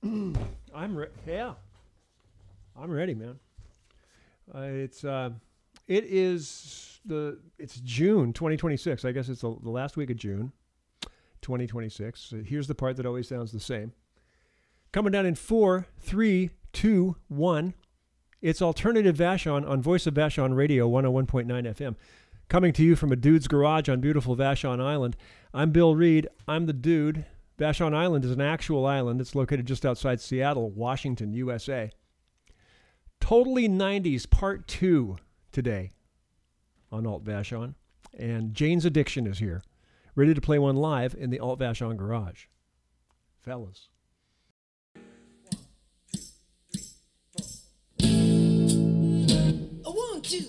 I'm ready, man. It's June 2026. I guess it's the last week of June 2026. So here's the part that always sounds the same. Coming down in 4, 3, 2, 1. It's Alternative Vashon on Voice of Vashon Radio 101.9 FM. Coming to you from a dude's garage on beautiful Vashon Island. I'm Bill Reed. I'm the dude. Vashon Island is an actual island. It's located just outside Seattle, Washington, USA. Totally 90s Part 2 today on Alt Vashon. And Jane's Addiction is here, ready to play one live in the Alt Vashon garage. Fellas. 1, 2.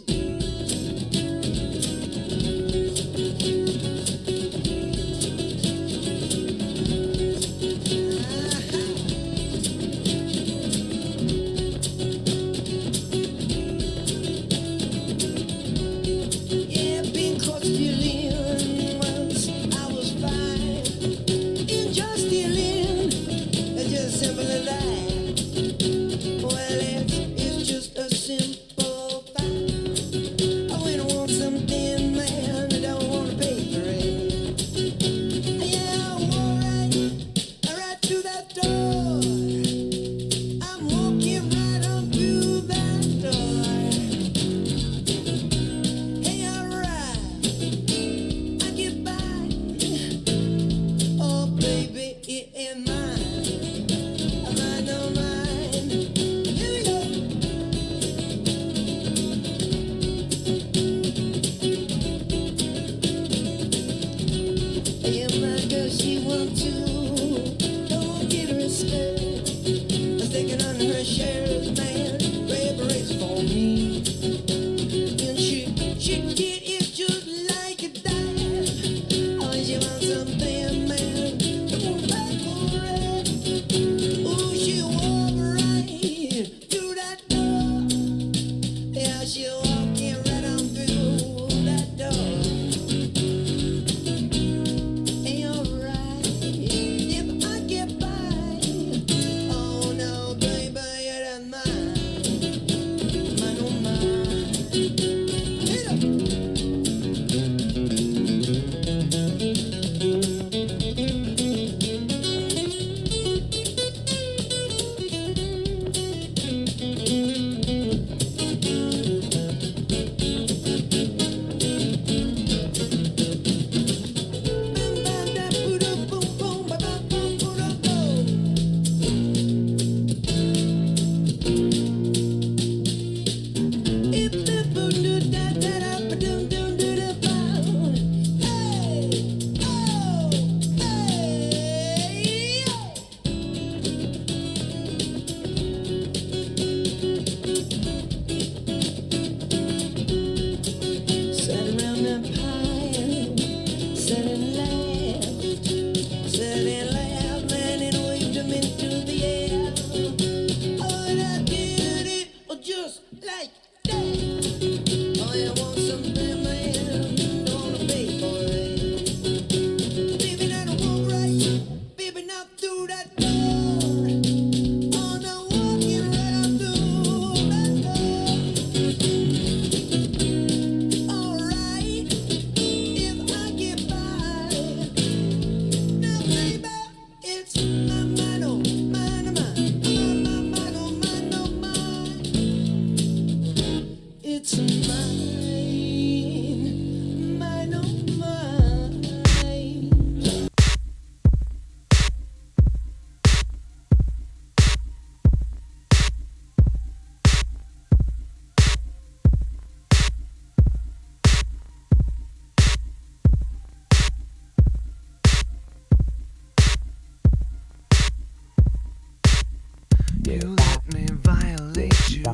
You let me violate you.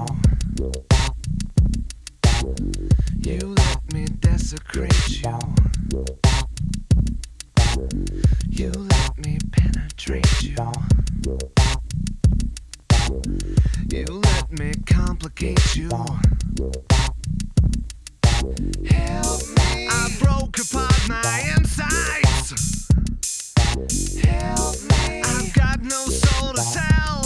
You let me desecrate you. You let me penetrate you. You let me complicate you. Help me. I broke apart my insides. Help me. I've got no soul to tell.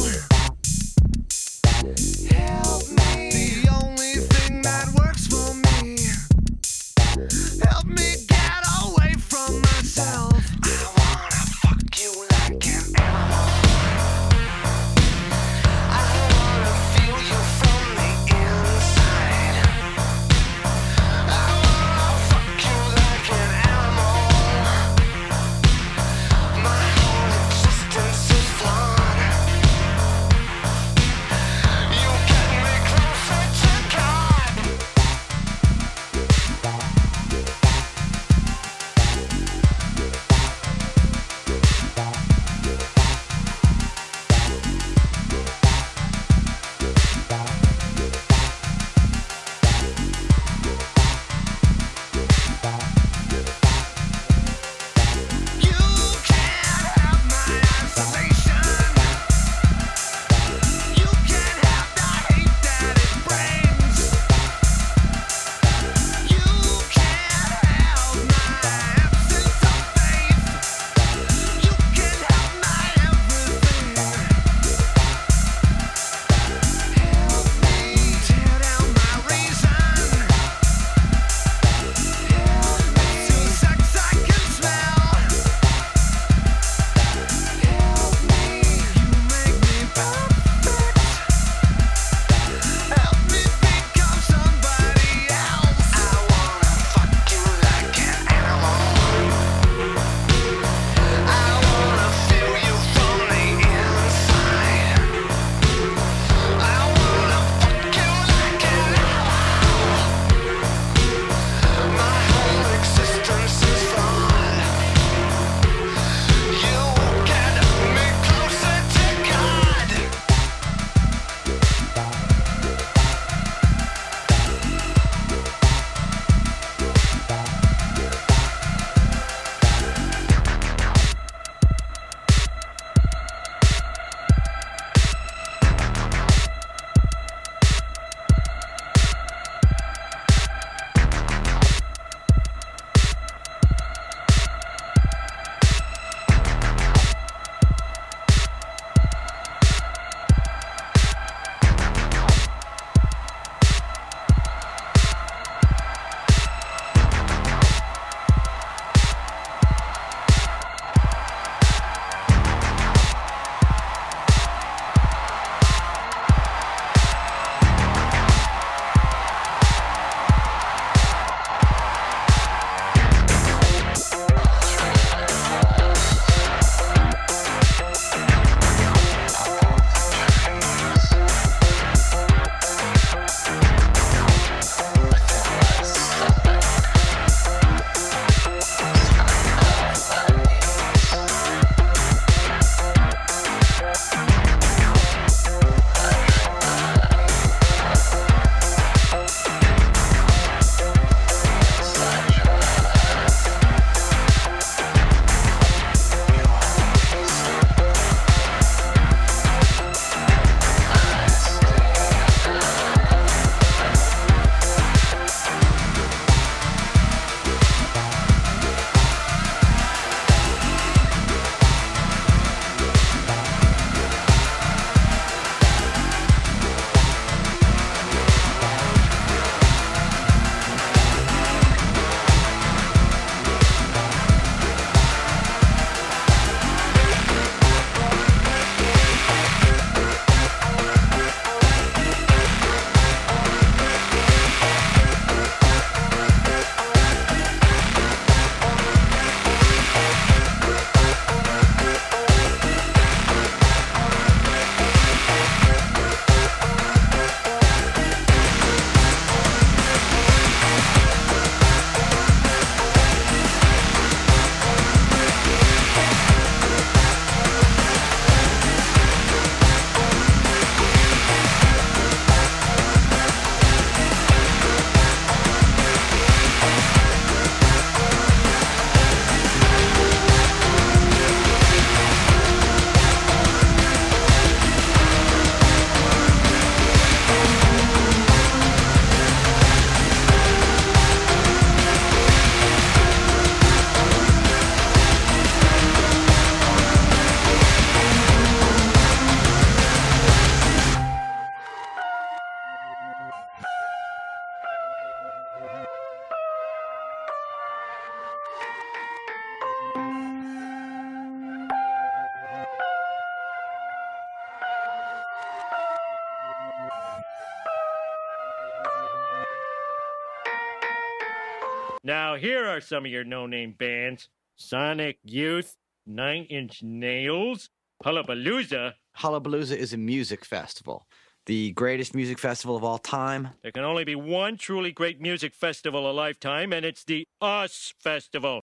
Now, here are some of your no-name bands. Sonic Youth, Nine Inch Nails, Hullabalooza. Hullabalooza is a music festival. The greatest music festival of all time. There can only be one truly great music festival a lifetime, and it's the US Festival.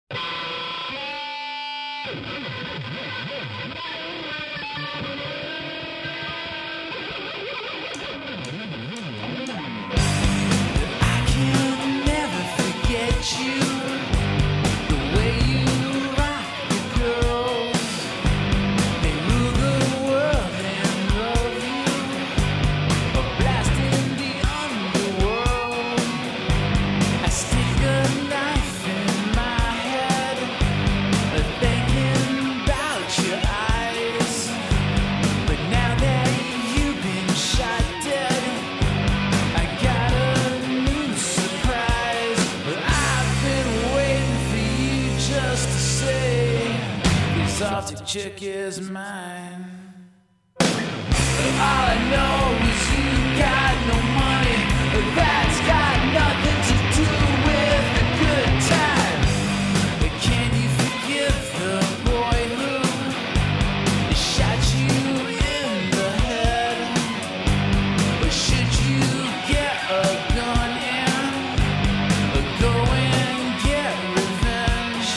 Chick is mine. All I know is you got no money. That's got nothing to do with a good time. But can you forgive the boy who shot you in the head? Or should you get a gun and go and get revenge?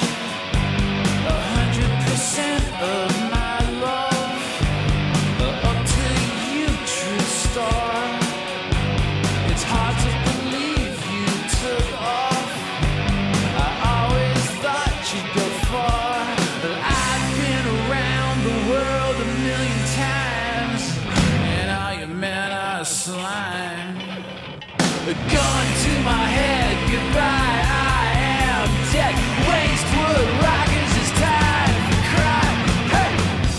100% of my love, up to you, true star. It's hard to believe you took off. I always thought you'd go far, but I've been around the world a million times, and all your men are slime. A gun to my head, goodbye, I am dead. Waste wood rockers, it's time to cry. Hey!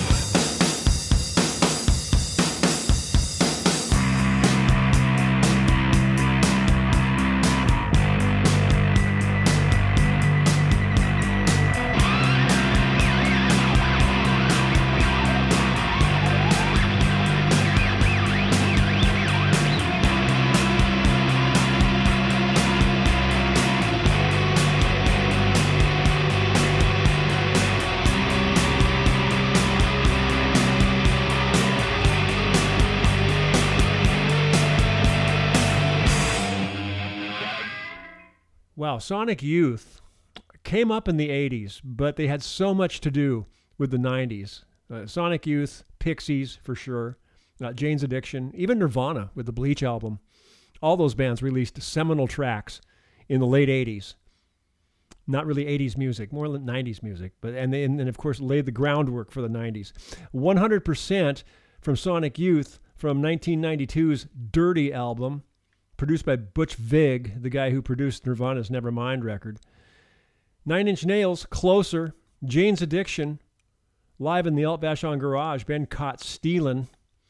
Wow, Sonic Youth came up in the 80s, but they had so much to do with the 90s. Sonic Youth, Pixies for sure, Jane's Addiction, even Nirvana with the Bleach album. All those bands released seminal tracks in the late 80s. Not really 80s music, more like 90s music, but and of course laid the groundwork for the 90s. 100% from Sonic Youth from 1992's Dirty album, produced by Butch Vig, the guy who produced Nirvana's Nevermind record. Nine Inch Nails, Closer, Jane's Addiction, live in the Alt Vashon Garage, been caught stealing.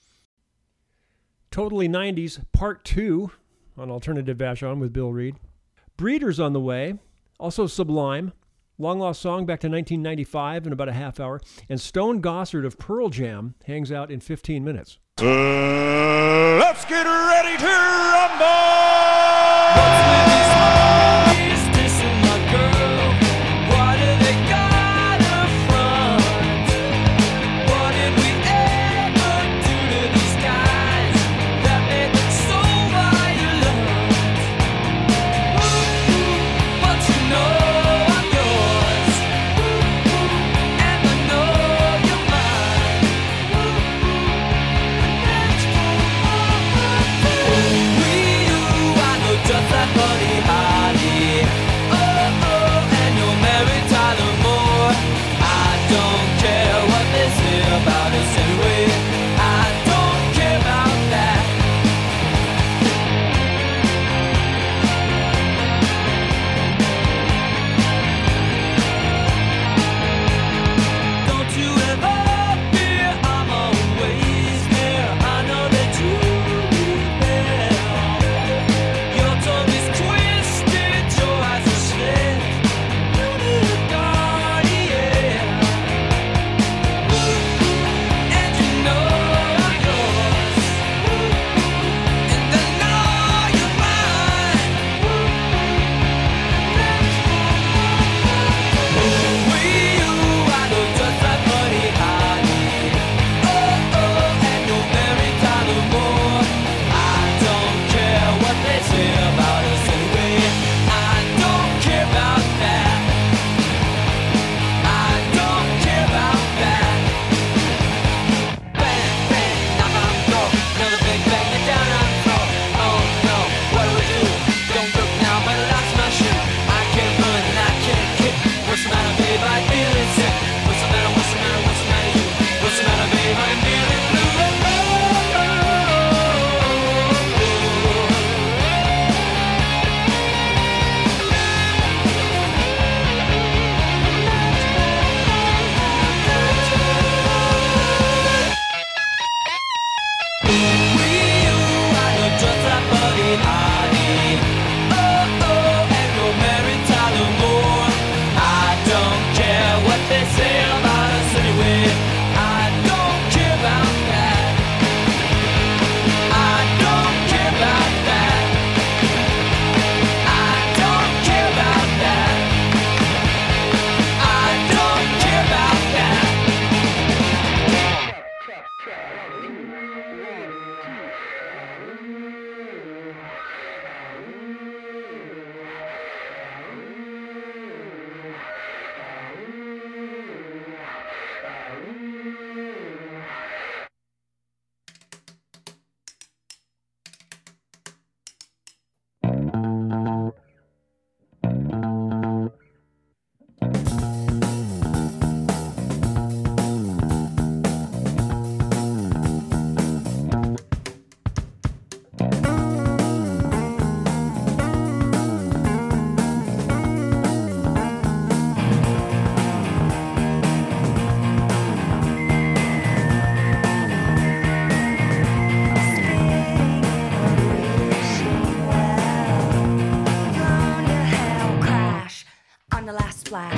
Totally 90s, Part 2 on Alternative Vashon with Bill Reed. Breeders on the way, also Sublime, Long Lost Song back to 1995 in about a half hour, and Stone Gossard of Pearl Jam hangs out in 15 minutes. Let's get ready to rumble! Just like On the last splash.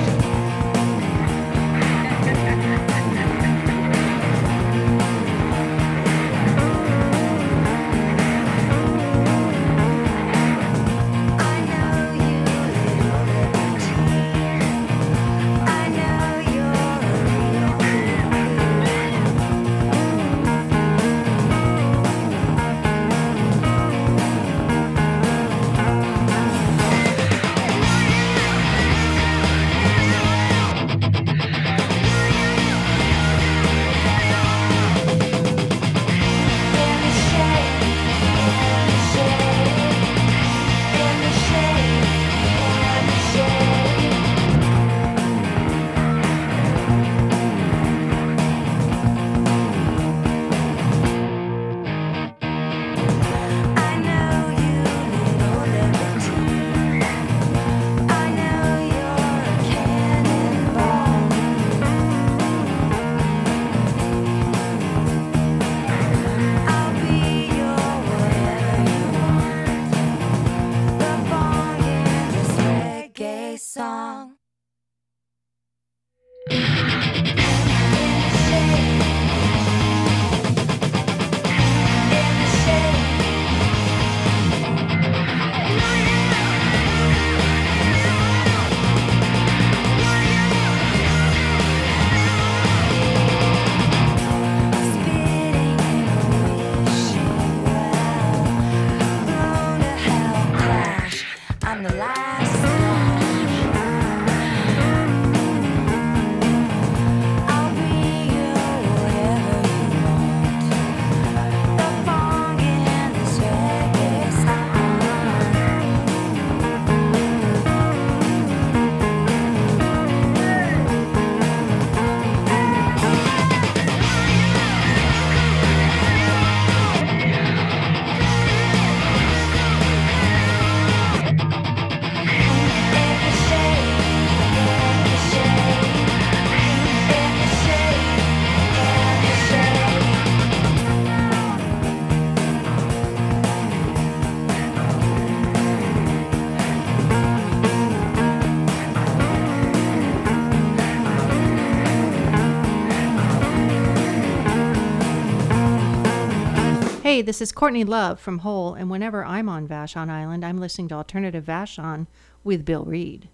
Hey, this is Courtney Love from Hole, and whenever I'm on Vashon Island, I'm listening to Alternative Vashon with Bill Reed.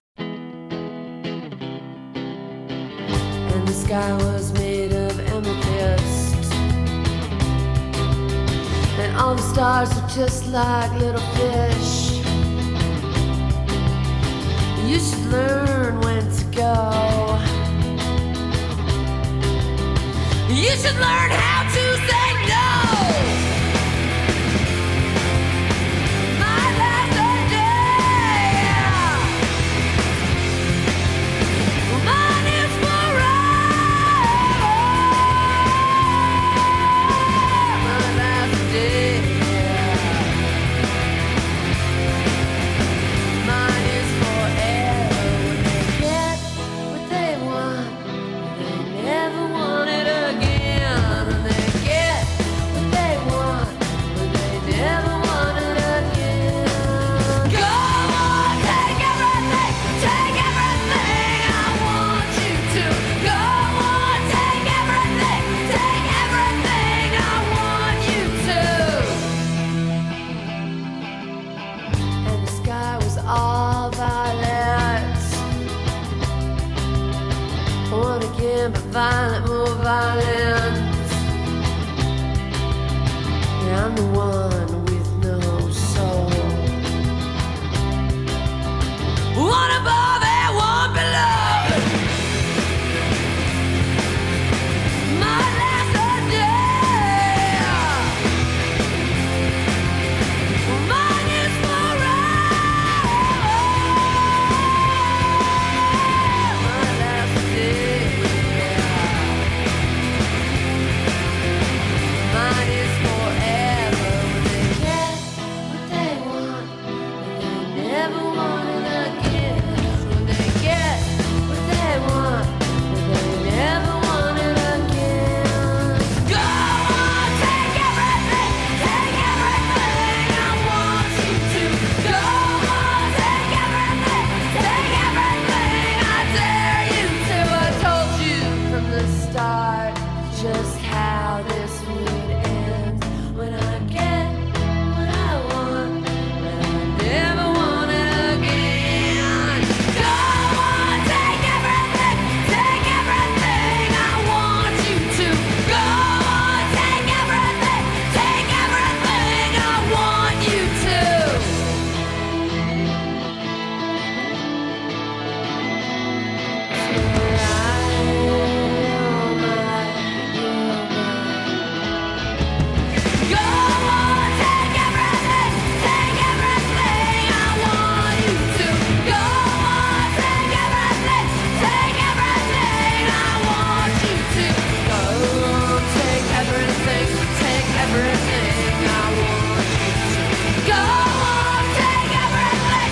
And the sky was made of amethyst, and all the stars were just like little fish. You should learn when to go. You should learn how to say no. My last day, mine is forever. My last day, mine is forever. When they get what they want, they never want it again. When they get I'm the one with no soul. One above and one below. My last day. Mine is forever. My last day. Mine is forever. When they get what they want, and they never want it again. When they get what they want, and they never want it again. Go on, take everything, I want you to. Go on, take everything, I dare you to. I told you from the start just how this would end. When I get what I want, but I never want it again. Go on, take everything, I want you to. Go on, take everything, I want you to. Go on, take everything, I want you to. Go on, take everything, I want you to. Go on, take everything, I want you to. Go on, take everything,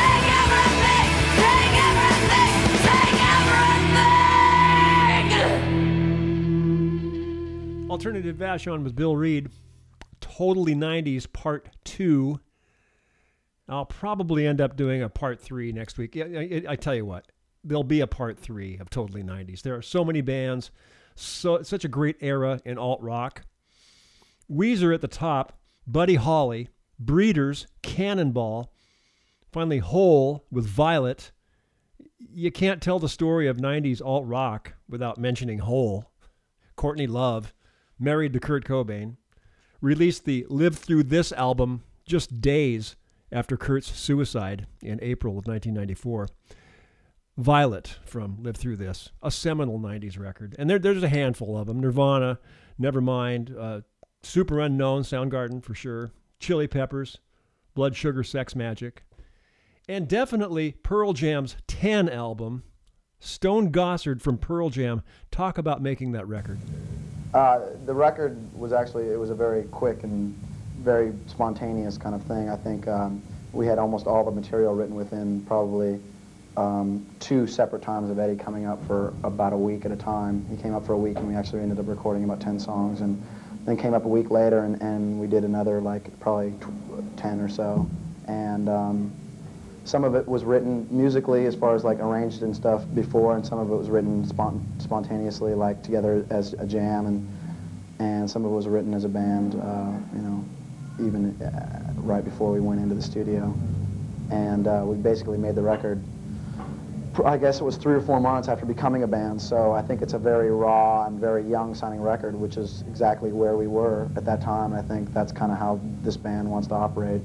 everything. Alternative Vashon with Bill Reed. Totally 90s Part 2. I'll probably end up doing a Part 3 next week. I tell you what, there'll be a Part 3 of Totally 90s. There are so many bands, such a great era in alt-rock. Weezer at the top, Buddy Holly, Breeders, Cannonball, finally Hole with Violet. You can't tell the story of 90s alt-rock without mentioning Hole. Courtney Love, married to Kurt Cobain, released the Live Through This album just days after Kurt's suicide in April of 1994. Violet from Live Through This, a seminal 90s record. And there's a handful of them. Nirvana, Nevermind, Super Unknown, Soundgarden for sure, Chili Peppers, Blood Sugar Sex Magic, and definitely Pearl Jam's 10 album. Stone Gossard from Pearl Jam. Talk about making that record. The record was actually, it was a very quick and very spontaneous kind of thing. I think we had almost all the material written within probably 2 separate times of Eddie coming up for about a week at a time. He came up for a week and we actually ended up recording about 10 songs, and then came up a week later and we did another like probably 10 or so. And some of it was written musically as far as like arranged and stuff before, and some of it was written spontaneously like together as a jam, and some of it was written as a band, you know, even right before we went into the studio. And we basically made the record, I guess it was 3 or 4 months after becoming a band, so I think it's a very raw and very young sounding record, which is exactly where we were at that time. I think that's kind of how this band wants to operate.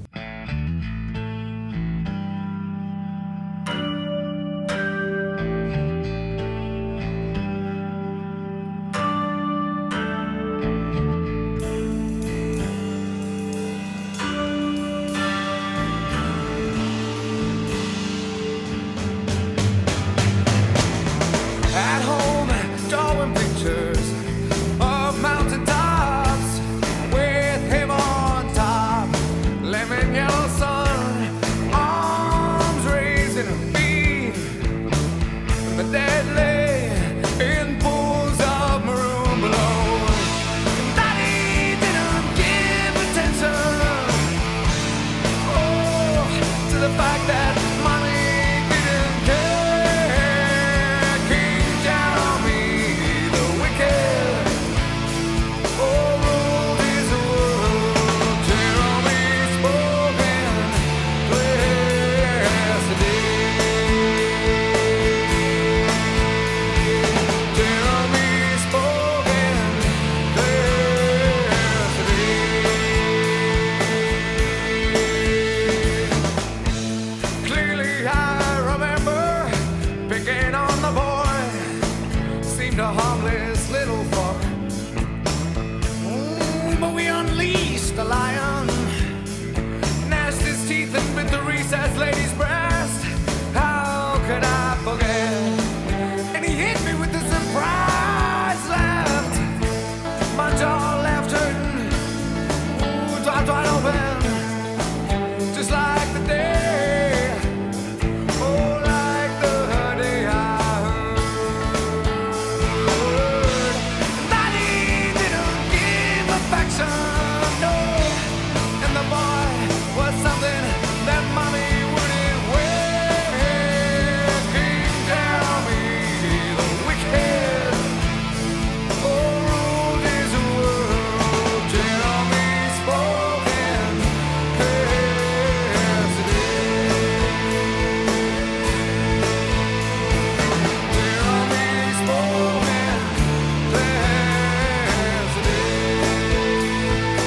At home, drawing pictures of mountain tops with him on top. Let me affection, no. And the boy was something that mommy wouldn't wear. King tell me the wicked ruled his world. Tell me spoken Cassidy. Tell me spoken Cassidy.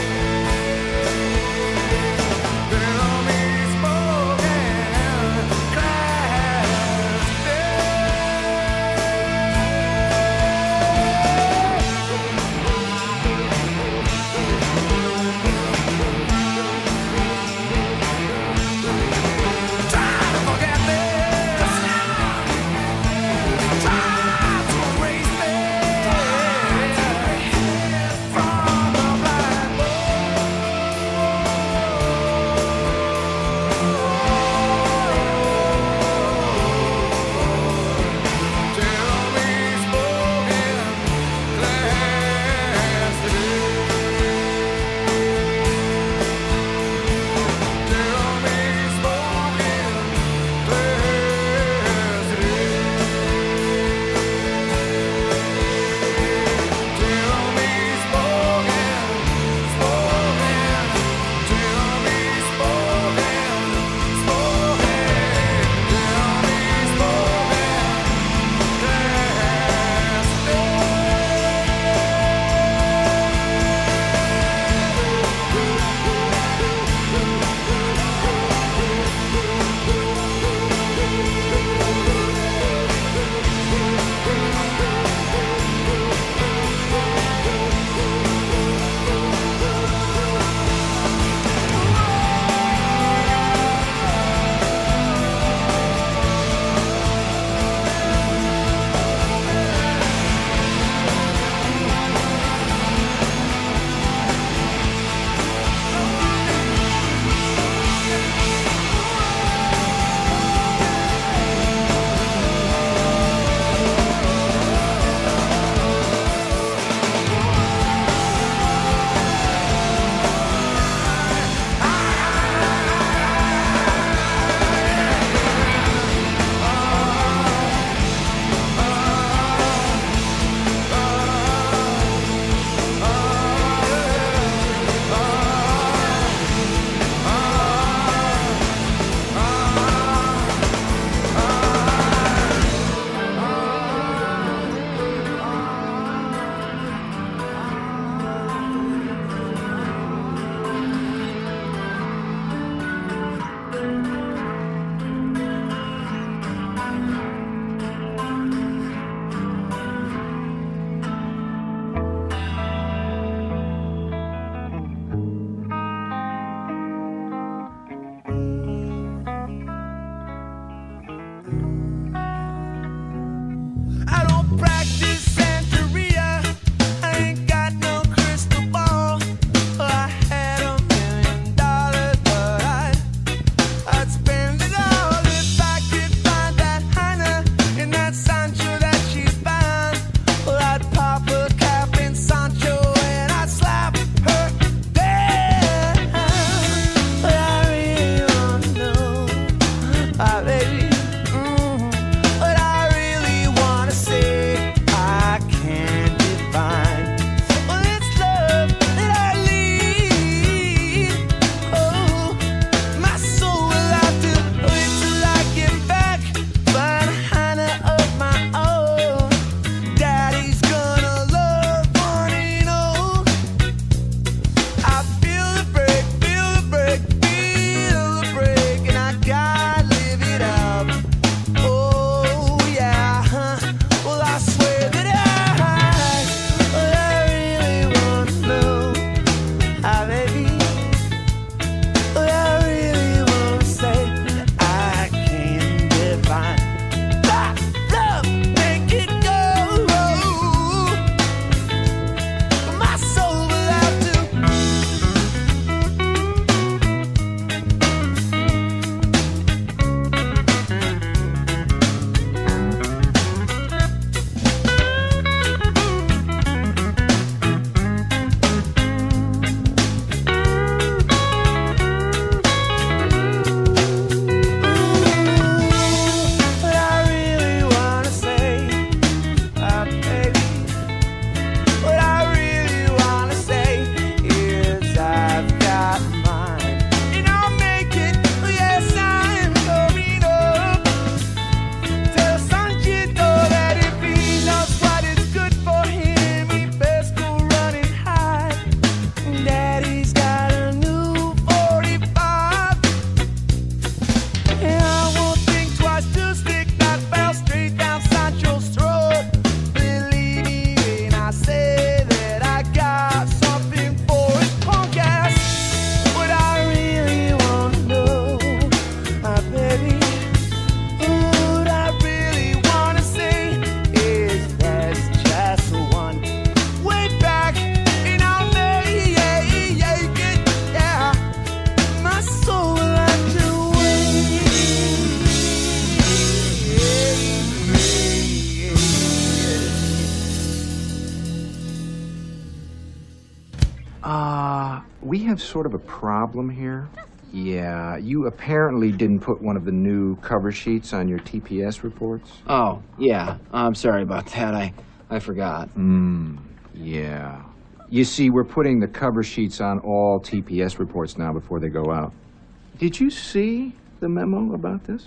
We have sort of a problem here. Yeah, you apparently didn't put one of the new cover sheets on your TPS reports. Oh, yeah. I'm sorry about that. I forgot. Yeah. You see, we're putting the cover sheets on all TPS reports now before they go out. Did you see the memo about this?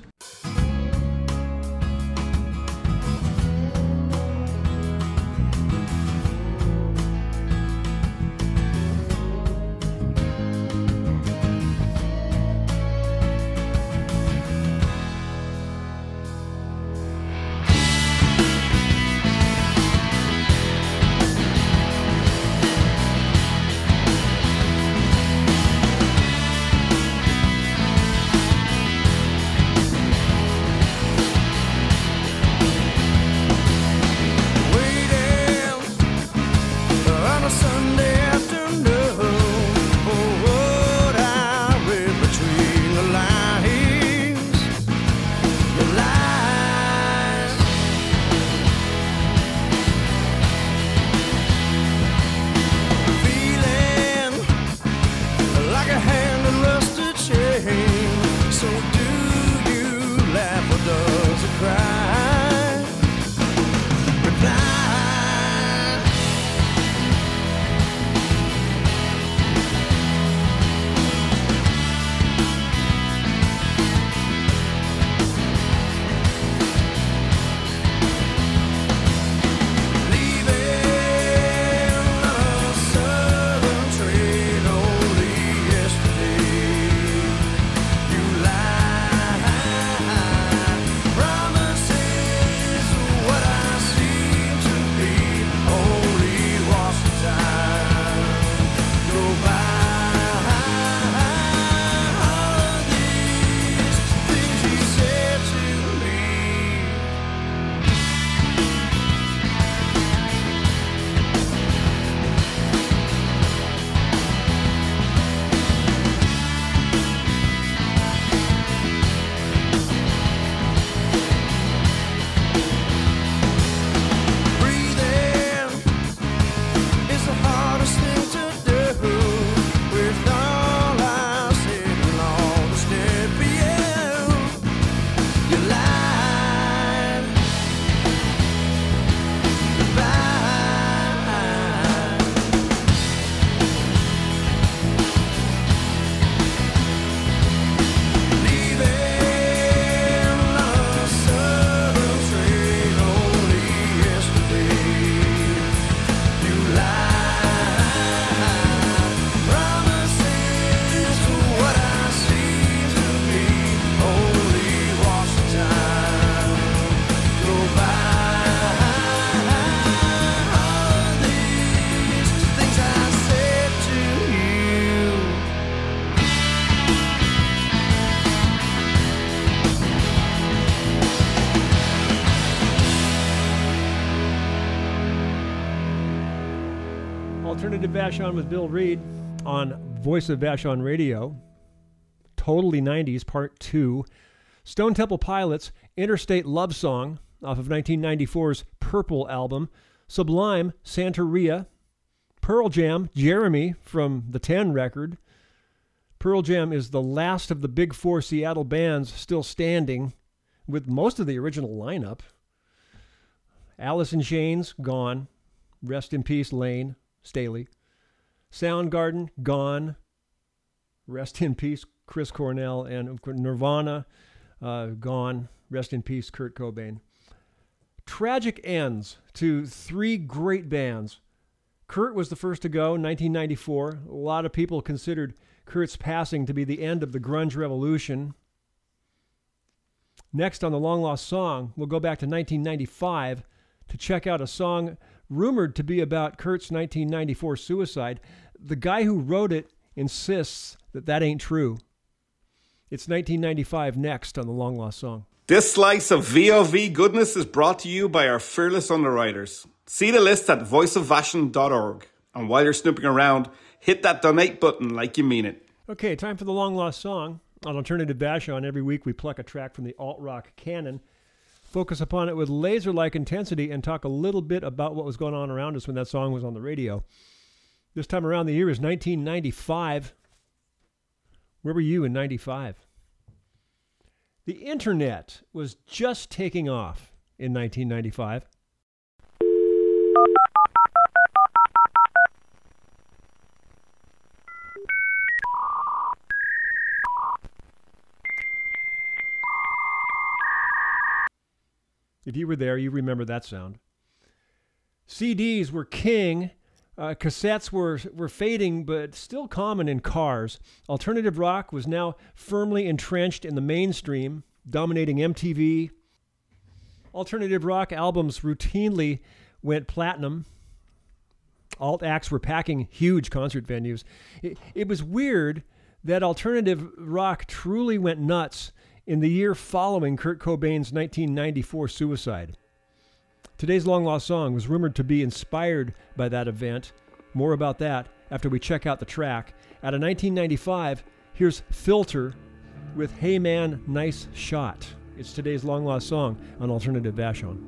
Alternative Vashon with Bill Reed on Voice of Vashon Radio. Totally 90s, Part 2. Stone Temple Pilots, Interstate Love Song, off of 1994's Purple album. Sublime, Santeria. Pearl Jam, Jeremy, from the 10 record. Pearl Jam is the last of the big four Seattle bands still standing, with most of the original lineup. Alice in Chains, gone. Rest in peace, Lane Staley. Soundgarden, gone. Rest in peace, Chris Cornell. And Nirvana, gone. Rest in peace, Kurt Cobain. Tragic ends to three great bands. Kurt was the first to go in 1994. A lot of people considered Kurt's passing to be the end of the grunge revolution. Next on the Long Lost Song, we'll go back to 1995 to check out a song rumored to be about Kurt's 1994 suicide. The guy who wrote it insists that that ain't true. It's 1995 next on the Long Lost Song. This slice of VOV goodness is brought to you by our fearless underwriters. See the list at voiceofvashon.org. And while you're snooping around, hit that donate button like you mean it. Okay, time for the Long Lost Song. On Alternative Vashon, every week we pluck a track from the alt-rock canon, focus upon it with laser-like intensity, and talk a little bit about what was going on around us when that song was on the radio. This time around, the year is 1995. Where were you in 95? The internet was just taking off in 1995. If you were there, you remember that sound. CDs were king. Cassettes were fading, but still common in cars. Alternative rock was now firmly entrenched in the mainstream, dominating MTV. Alternative rock albums routinely went platinum. Alt acts were packing huge concert venues. It was weird that alternative rock truly went nuts in the year following Kurt Cobain's 1994 suicide. Today's Long Lost Song was rumored to be inspired by that event. More about that after we check out the track. Out of 1995, here's Filter with Hey Man, Nice Shot. It's today's Long Lost Song on Alternative Vashon.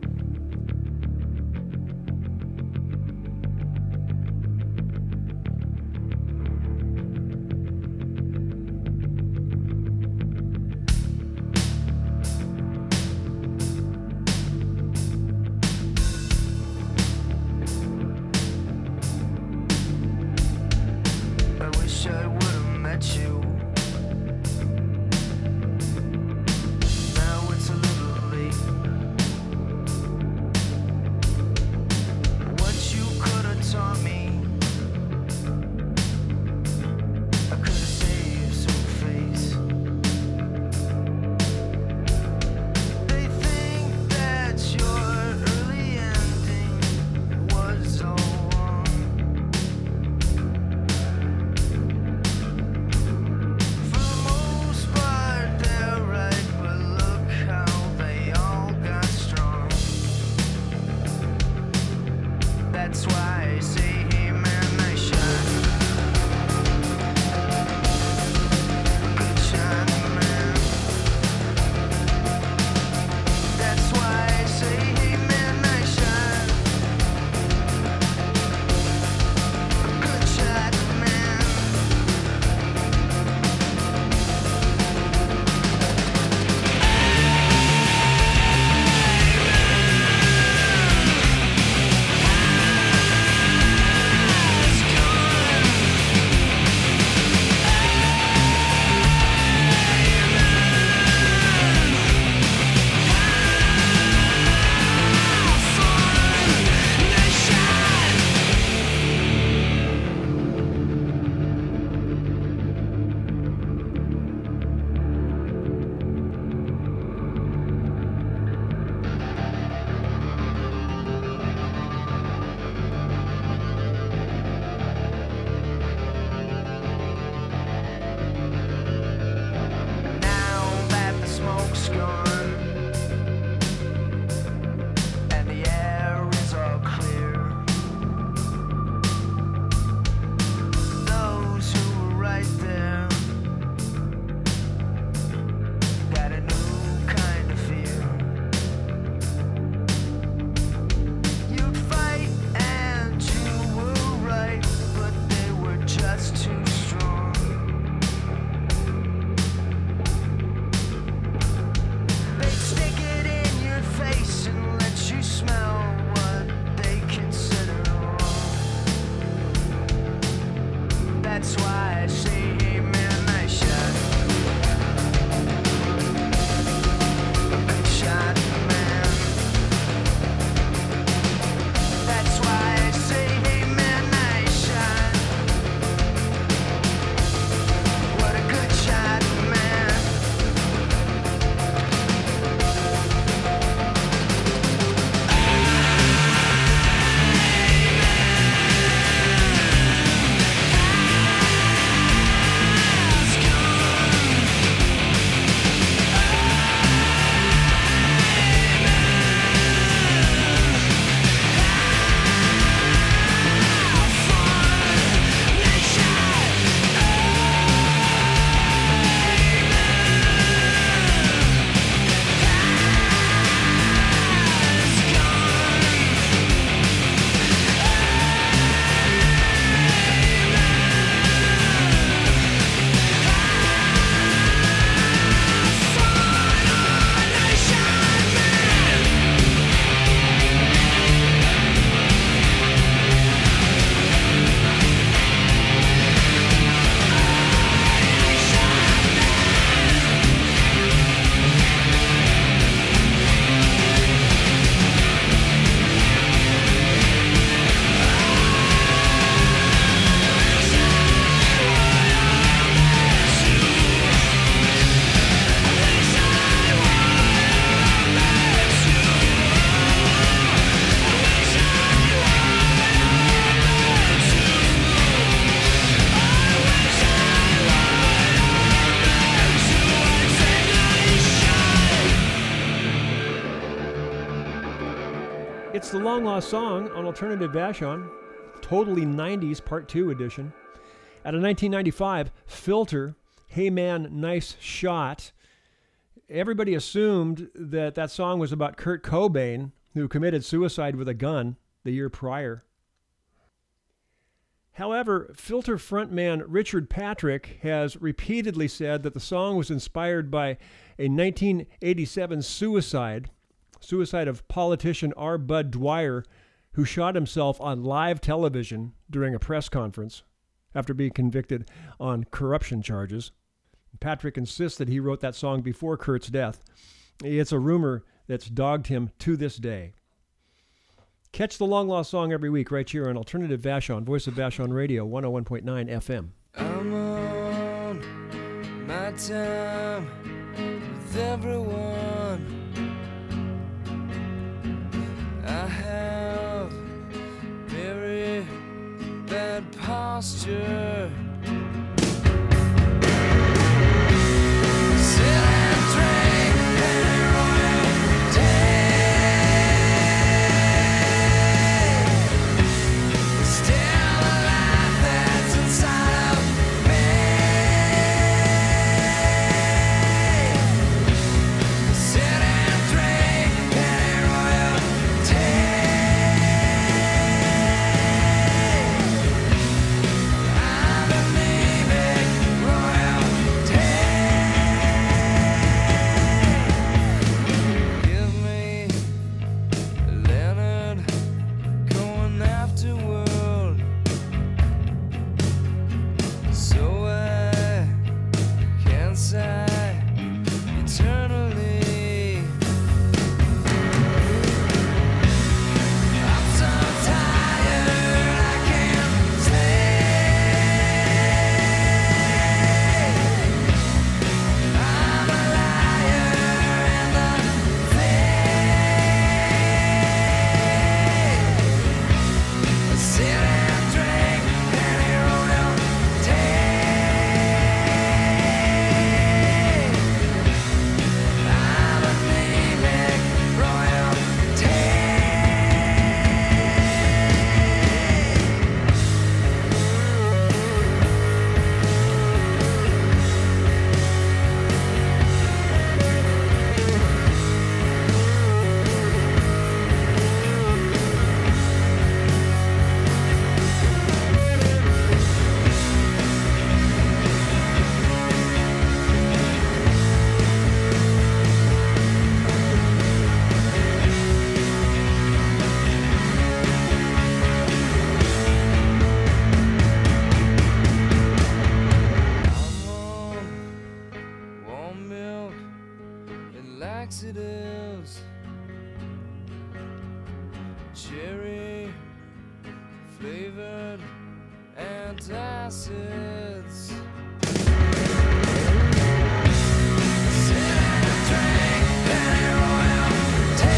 the Long Lost Song on Alternative Vashon, Totally 90s Part 2 edition. Out of 1995, Filter, Hey Man, Nice Shot. Everybody assumed that that song was about Kurt Cobain, who committed suicide with a gun the year prior. However, Filter frontman Richard Patrick has repeatedly said that the song was inspired by a 1987 suicide of politician R. Bud Dwyer, who shot himself on live television during a press conference after being convicted on corruption charges. Patrick insists that he wrote that song before Kurt's death. It's a rumor that's dogged him to this day. Catch the Long Lost Song every week right here on Alternative Vashon, Voice of Vashon Radio, 101.9 FM. I'm on my time with everyone. I have very bad posture. Sit and drink Penny Still a life that's inside of me. Sit and drink Penny I'm anemic royalty. Give me Leonard Cohen afterward, so I can sigh eternally. I'm so tired I can't sleep. I'm a liar and a thief. Sit and drink Penny royalty. I'm anemic royalty. I'm on warm milk and laxatives, cherry flavored antacids. Sit and drink Penny royalty.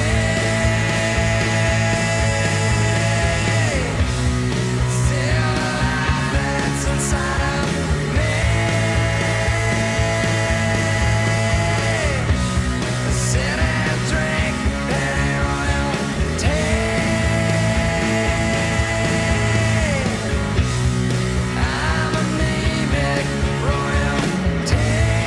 Still a life that's inside of me. Sit and drink Penny royalty. I'm anemic royalty.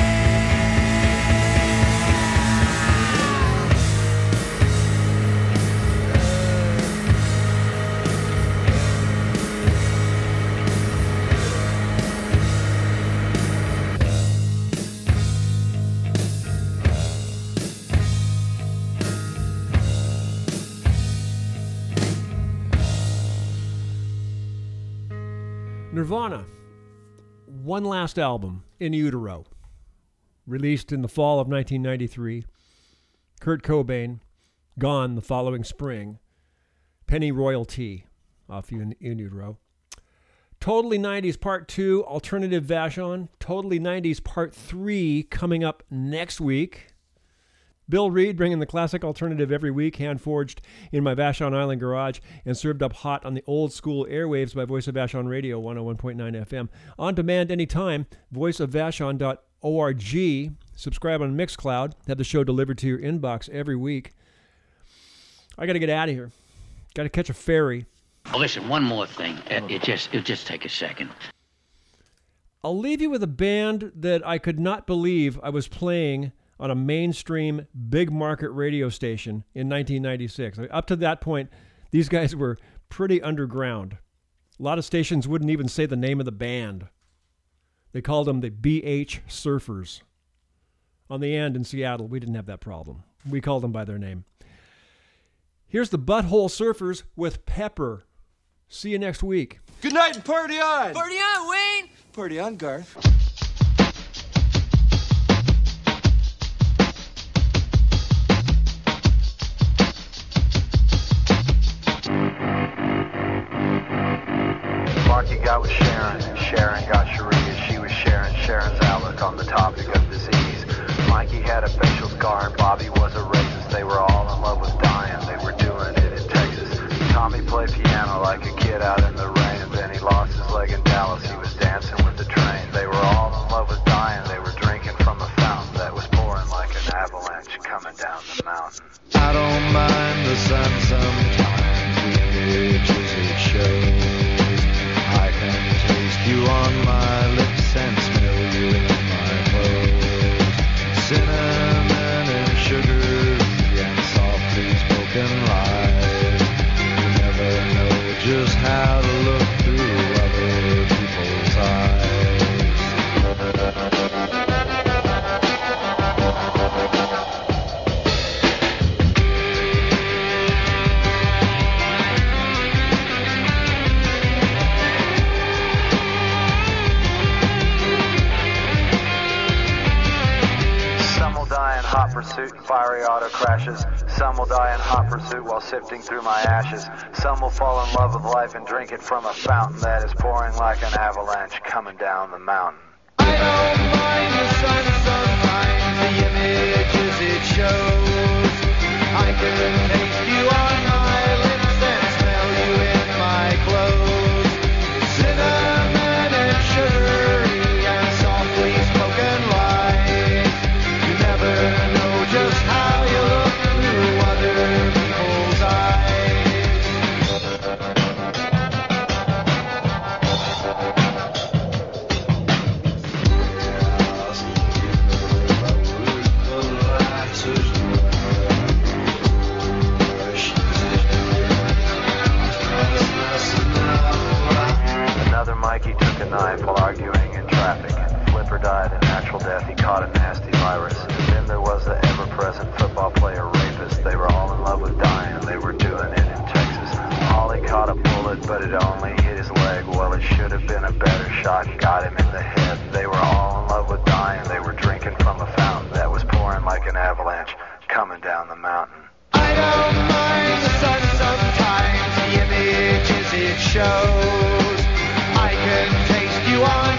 Nirvana, one last album, In Utero, released in the fall of 1993. Kurt Cobain, gone the following spring. Penny Royalty, off In Utero. Totally 90s Part 2, Alternative Vashon. Totally 90s Part 3 coming up next week. Bill Reed bringing the classic alternative every week, hand-forged in my Vashon Island garage and served up hot on the old-school airwaves by Voice of Vashon Radio, 101.9 FM. On demand anytime, voiceofvashon.org. Subscribe on Mixcloud. Have the show delivered to your inbox every week. I got to get out of here. Got to catch a ferry. Oh, listen, one more thing. It'll just take a second. I'll leave you with a band that I could not believe I was playing on a mainstream big market radio station in 1996. Up to that point, these guys were pretty underground. A lot of stations wouldn't even say the name of the band. They called them the BH Surfers. On the end in Seattle, we didn't have that problem. We called them by their name. Here's the Butthole Surfers with Pepper. See you next week. Good night and party on! Party on, Wayne! Party on, Garth. Marky got with Sharon, and Sharon got Sharia. She was sharing Sharon's outlook on the topic of disease. Mikey had a facial scar and Bobby was a racist. They were all in love with dying, they were doing it in Texas. Tommy played piano like a kid out in the rain, and then he lost his leg in Dallas. He was dancing with the train. They were all in love with dying, they were drinking from a fountain that was pouring like an avalanche coming down the mountain. I don't mind the sun sometimes, the images it shows. I can taste you on my lips and smell you in my clothes. Cinnamon and sugar and softly spoken lies. You never know just how to look through other people's eyes. Hot pursuit and fiery auto crashes. Some will die in hot pursuit while sifting through my ashes. Some will fall in love with life and drink it from a fountain that is pouring like an avalanche coming down the mountain. I don't mind the sun sometimes, the images it shows. I can taste you on my lips and smell you in my clothes. Cinnamon and sugary and softly spoken lies. You never know just how you look through other people's eyes. Another Mikey took a knife while arguing in traffic. Flipper died a natural death, he caught a nasty virus. And then there was the ever-present football player rapist. They were all in love with dying, they were doing it in Texas. Ollie caught a bullet, but it only hit his leg. Well, it should have been a better shot, got him in the head. They were all in love with dying, they were drinking from a fountain that was pouring like an avalanche coming down the mountain. I don't mind the sun sometimes, the images it shows. I can taste you on